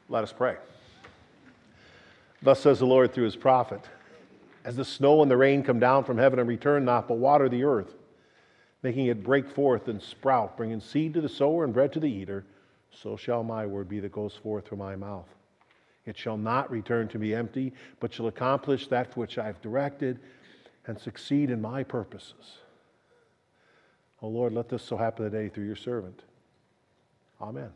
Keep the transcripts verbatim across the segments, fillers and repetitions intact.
Let us pray. Thus says the Lord through his prophet, as the snow and the rain come down from heaven and return not, but water the earth, making it break forth and sprout, bringing seed to the sower and bread to the eater, so shall my word be that goes forth from my mouth. It shall not return to me empty, but shall accomplish that which I have directed and succeed in my purposes. O Lord, let this so happen today through your servant. Amen.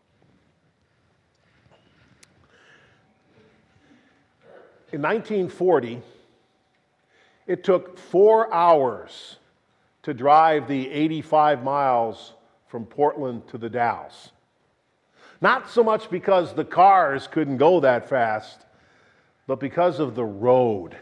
In nineteen forty, it took four hours to drive the eighty-five miles from Portland to the Dalles. Not so much because the cars couldn't go that fast, but because of the road.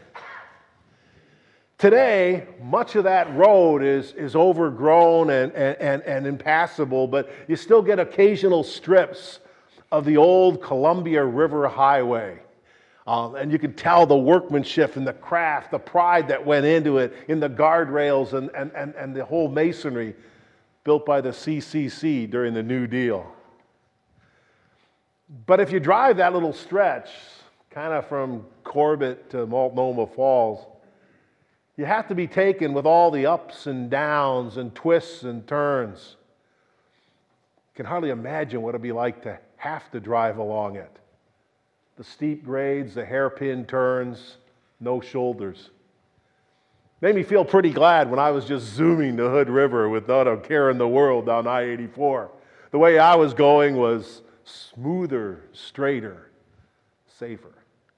Today, much of that road is, is overgrown and, and, and impassable, but you still get occasional strips of the old Columbia River Highway. Um, and you can tell the workmanship and the craft, the pride that went into it in the guardrails and, and, and, and the whole masonry built by the C C C during the New Deal. But if you drive that little stretch, kind of from Corbett to Multnomah Falls, you have to be taken with all the ups and downs and twists and turns. You can hardly imagine what it'd be like to have to drive along it. The steep grades, the hairpin turns, no shoulders. Made me feel pretty glad when I was just zooming the Hood River without a care in the world down I eighty-four. The way I was going was smoother, straighter, safer.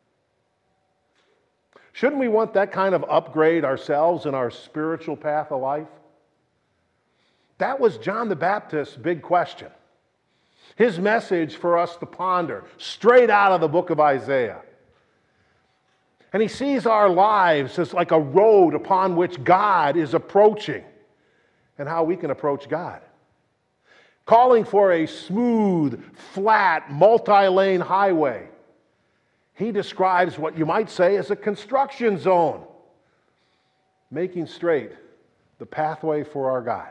Shouldn't we want that kind of upgrade ourselves in our spiritual path of life? That was John the Baptist's big question. His message for us to ponder, straight out of the book of Isaiah. And he sees our lives as like a road upon which God is approaching and how we can approach God. Calling for a smooth, flat, multi-lane highway. He describes what you might say as a construction zone, making straight the pathway for our God.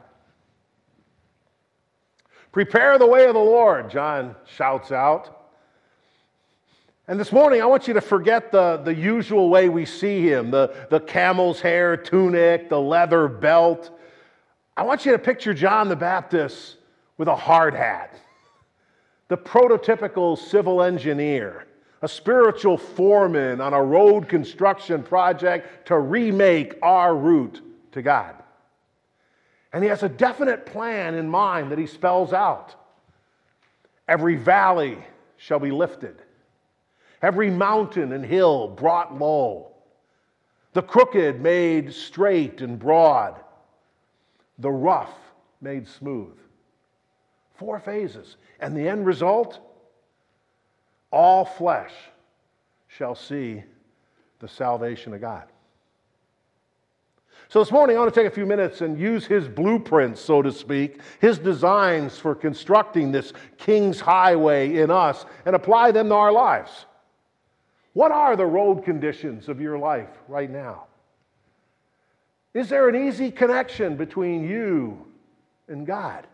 Prepare the way of the Lord, John shouts out. And this morning, I want you to forget the, the usual way we see him, the, the camel's hair tunic, the leather belt. I want you to picture John the Baptist with a hard hat, the prototypical civil engineer, a spiritual foreman on a road construction project to remake our route to God. And he has a definite plan in mind that he spells out. Every valley shall be lifted. Every mountain and hill brought low. The crooked made straight and broad. The rough made smooth. Four phases. And the end result? All flesh shall see the salvation of God. So this morning I want to take a few minutes and use his blueprints, so to speak, his designs for constructing this King's Highway in us and apply them to our lives. What are the road conditions of your life right now? Is there an easy connection between you and God?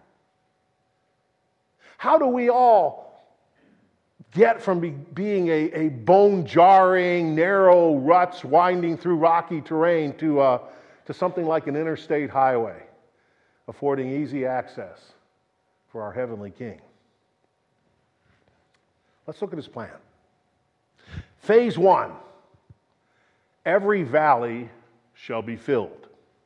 How do we all get from be, being a, a bone-jarring, narrow ruts winding through rocky terrain to, uh, to something like an interstate highway, affording easy access for our heavenly King? Let's look at his plan. Phase one, every valley shall be filled.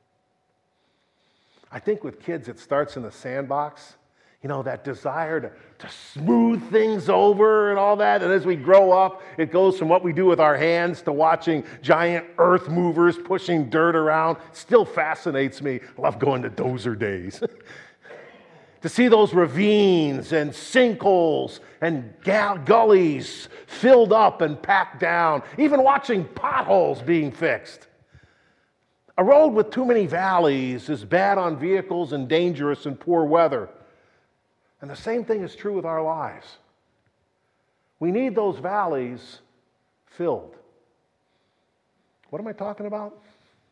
I think with kids it starts in the sandbox. You know, that desire to, to smooth things over and all that. And as we grow up, it goes from what we do with our hands to watching giant earth movers pushing dirt around. Still fascinates me. I love going to dozer days. To see those ravines and sinkholes and gullies filled up and packed down. Even watching potholes being fixed. A road with too many valleys is bad on vehicles and dangerous in poor weather. And the same thing is true with our lives. We need those valleys filled. What am I talking about?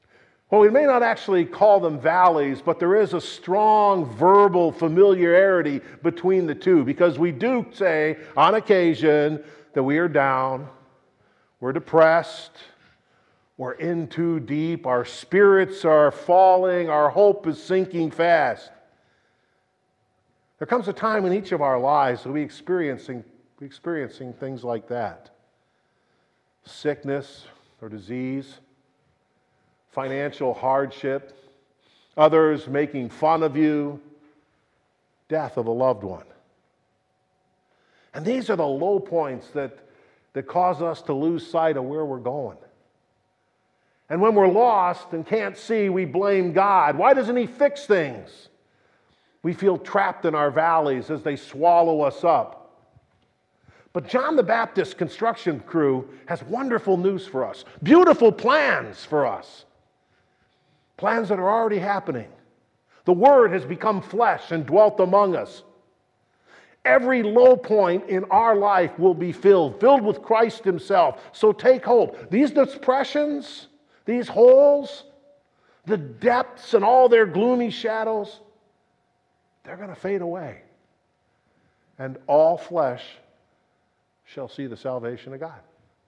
Well, we may not actually call them valleys, but there is a strong verbal familiarity between the two, because we do say on occasion that we are down, we're depressed, we're in too deep, our spirits are falling, our hope is sinking fast. There comes a time in each of our lives that we experiencing, experiencing things like that. Sickness or disease, financial hardship, others making fun of you, death of a loved one. And these are the low points that, that cause us to lose sight of where we're going. And when we're lost and can't see, we blame God. Why doesn't He fix things? We feel trapped in our valleys as they swallow us up. But John the Baptist's construction crew has wonderful news for us, beautiful plans for us. Plans that are already happening. The Word has become flesh and dwelt among us. Every low point in our life will be filled, filled with Christ Himself. So take hope. These depressions, these holes, the depths and all their gloomy shadows, they're going to fade away. And all flesh shall see the salvation of God.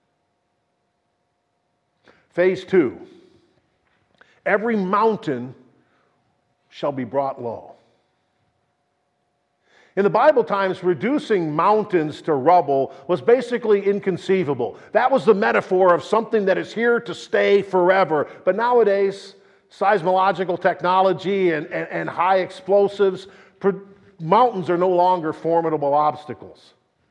Phase two. Every mountain shall be brought low. In the Bible times, reducing mountains to rubble was basically inconceivable. That was the metaphor of something that is here to stay forever. But nowadays, seismological technology and, and, and high explosives, mountains are no longer formidable obstacles.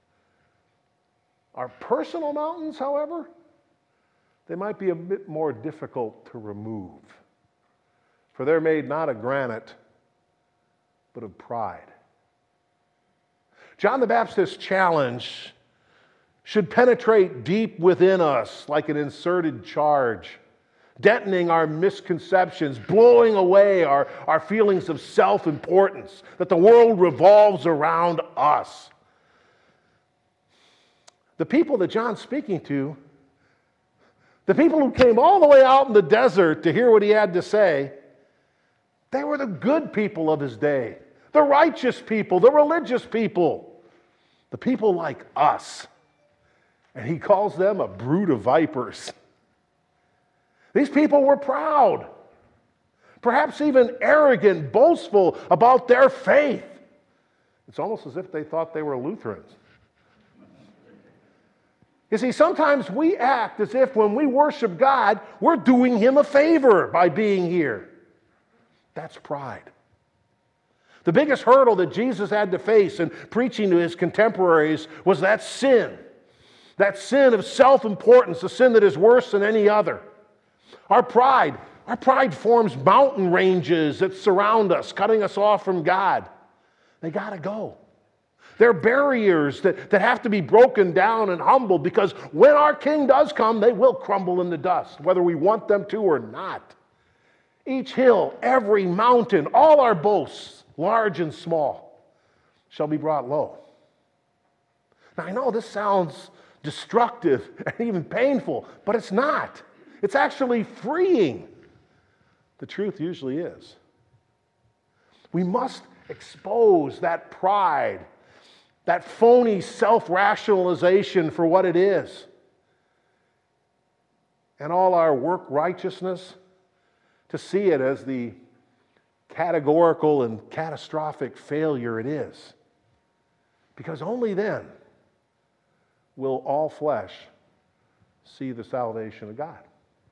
Our personal mountains, however, they might be a bit more difficult to remove. For they're made not of granite, but of pride. John the Baptist's challenge should penetrate deep within us like an inserted charge, detonating our misconceptions, blowing away our, our feelings of self-importance, that the world revolves around us. The people that John's speaking to, the people who came all the way out in the desert to hear what he had to say, they were the good people of his day, the righteous people, the religious people, the people like us. And he calls them a brood of vipers. These people were proud, perhaps even arrogant, boastful about their faith. It's almost as if they thought they were Lutherans. You see, sometimes we act as if when we worship God, we're doing Him a favor by being here. That's pride. The biggest hurdle that Jesus had to face in preaching to His contemporaries was that sin. That sin of self-importance, a sin that is worse than any other. Our pride, our pride forms mountain ranges that surround us, cutting us off from God. They got to go. They're barriers that, that have to be broken down and humbled, because when our King does come, they will crumble in the dust, whether we want them to or not. Each hill, every mountain, all our boasts, large and small, shall be brought low. Now, I know this sounds destructive and even painful, but it's not. It's actually freeing. The truth usually is. We must expose that pride, that phony self-rationalization for what it is, and all our work righteousness, to see it as the categorical and catastrophic failure it is. Because only then will all flesh see the salvation of God.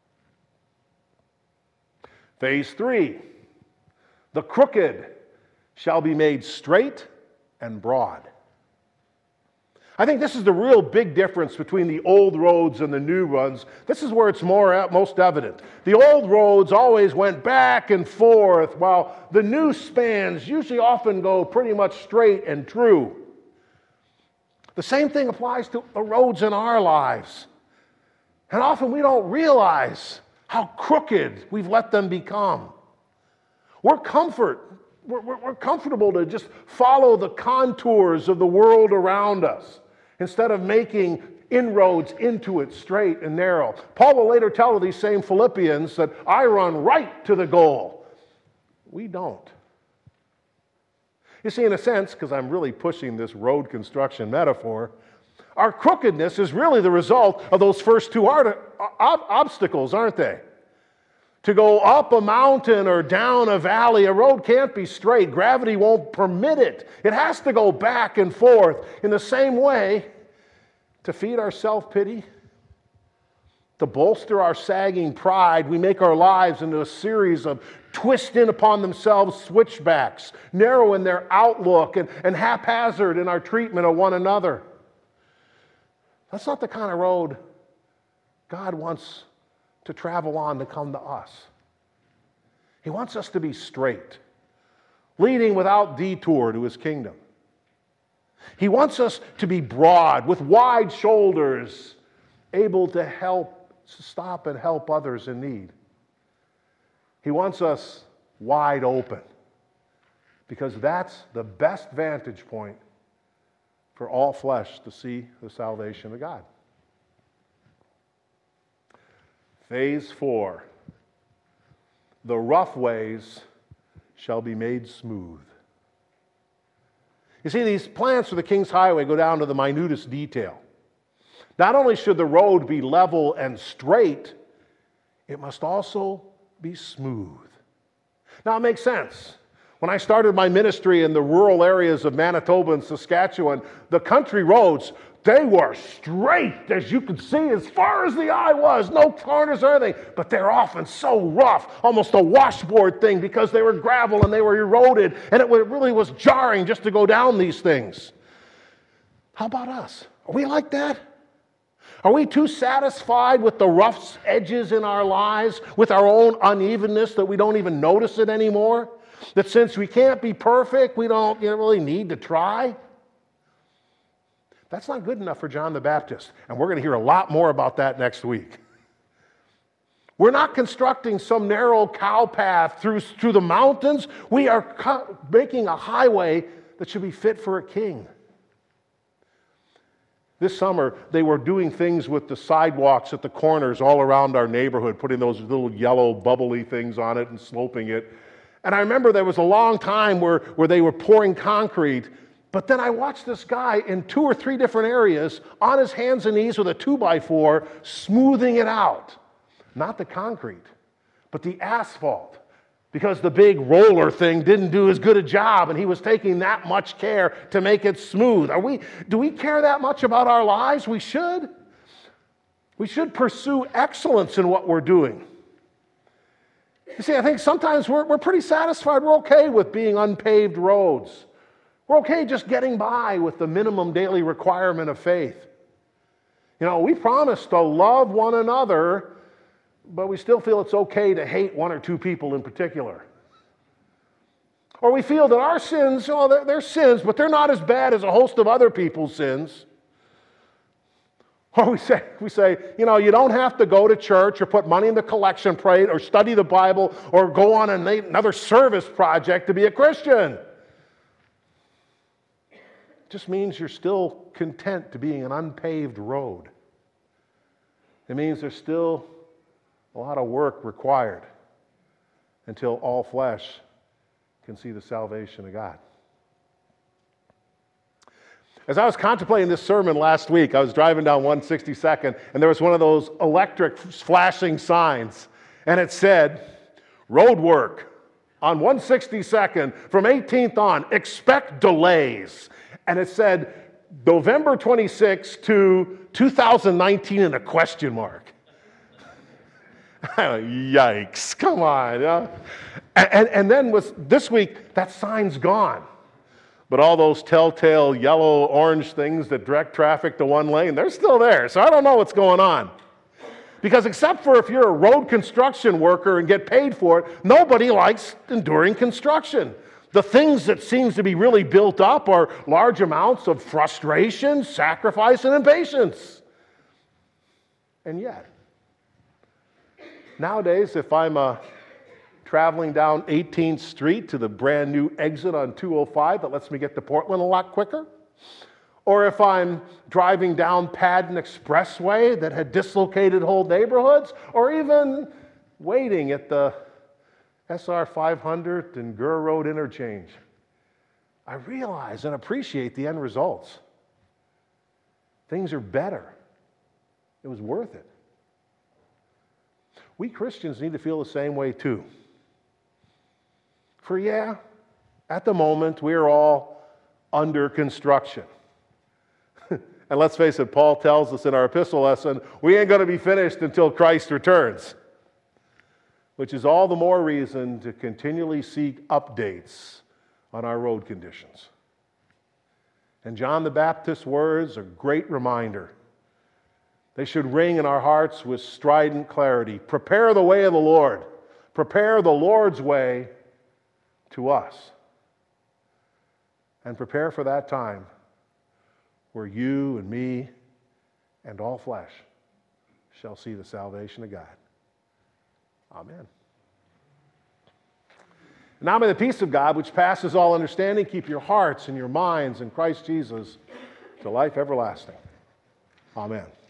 Phase three, the crooked shall be made straight and broad. I think this is the real big difference between the old roads and the new ones. This is where it's more most evident. The old roads always went back and forth, while the new spans usually often go pretty much straight and true. The same thing applies to the roads in our lives. And often we don't realize how crooked we've let them become. We're comfort. We're, we're, we're comfortable to just follow the contours of the world around us, instead of making inroads into it straight and narrow. Paul will later tell these same Philippians that I run right to the goal. We don't. You see, in a sense, because I'm really pushing this road construction metaphor, our crookedness is really the result of those first two art- ob- obstacles, aren't they? To go up a mountain or down a valley, a road can't be straight. Gravity won't permit it. It has to go back and forth. In the same way, to feed our self-pity, to bolster our sagging pride, we make our lives into a series of twist in upon themselves switchbacks, narrow in their outlook and, and haphazard in our treatment of one another. That's not the kind of road God wants to travel on to come to us. He wants us to be straight, leading without detour to his kingdom. He wants us to be broad, with wide shoulders, able to help, to stop and help others in need. He wants us wide open, because that's the best vantage point for all flesh to see the salvation of God. Phase four, the rough ways shall be made smooth. You see, these plans for the King's Highway go down to the minutest detail. Not only should the road be level and straight, it must also be smooth. Now, it makes sense. When I started my ministry in the rural areas of Manitoba and Saskatchewan, the country roads, they were straight, as you could see, as far as the eye was. No corners or anything. But they're often so rough, almost a washboard thing, because they were gravel and they were eroded, and it really was jarring just to go down these things. How about us? Are we like that? Are we too satisfied with the rough edges in our lives, with our own unevenness, that we don't even notice it anymore? That since we can't be perfect, we don't you know, really need to try? That's not good enough for John the Baptist, and we're going to hear a lot more about that next week. We're not constructing some narrow cow path through, through the mountains. We are co- making a highway that should be fit for a king. This summer, they were doing things with the sidewalks at the corners all around our neighborhood, putting those little yellow bubbly things on it and sloping it. And I remember there was a long time where, where they were pouring concrete. But then I watched this guy in two or three different areas on his hands and knees with a two by four, smoothing it out. Not the concrete, but the asphalt. Because the big roller thing didn't do as good a job, and he was taking that much care to make it smooth. Are we, do we care that much about our lives? We should. We should pursue excellence in what we're doing. You see, I think sometimes we're, we're pretty satisfied. We're okay with being unpaved roads. We're okay just getting by with the minimum daily requirement of faith. You know, we promise to love one another, but we still feel it's okay to hate one or two people in particular. Or we feel that our sins, well, they're, they're sins, but they're not as bad as a host of other people's sins. Or we say, we say, you know, you don't have to go to church or put money in the collection plate or study the Bible or go on another service project to be a Christian. It just means you're still content to being an unpaved road. It means there's still a lot of work required until all flesh can see the salvation of God. As I was contemplating this sermon last week, I was driving down one sixty-second, and there was one of those electric flashing signs, and it said, road work on one sixty-second from eighteenth on, expect delays. And it said November twenty-sixth to two thousand nineteen and a question mark. Yikes, come on. Yeah. And, and, and then was this week, that sign's gone. But all those telltale yellow, orange things that direct traffic to one lane, they're still there. So I don't know what's going on. Because except for if you're a road construction worker and get paid for it, nobody likes enduring construction. The things that seems to be really built up are large amounts of frustration, sacrifice, and impatience. And yet, nowadays, if I'm uh, traveling down eighteenth Street to the brand new exit on two oh five that lets me get to Portland a lot quicker, Or if I'm driving down Paddon Expressway that had dislocated whole neighborhoods, or even waiting at the S R five hundred and Gurr Road interchange, I realize and appreciate the end results. Things are better. It was worth it. We Christians need to feel the same way too. For yeah, at the moment, we are all under construction. And let's face it, Paul tells us in our epistle lesson, we ain't going to be finished until Christ returns. Which is all the more reason to continually seek updates on our road conditions. And John the Baptist's words are a great reminder. They should ring in our hearts with strident clarity. Prepare the way of the Lord. Prepare the Lord's way to us. And prepare for that time where you and me and all flesh shall see the salvation of God. Amen. Now may the peace of God, which passes all understanding, keep your hearts and your minds in Christ Jesus to life everlasting. Amen.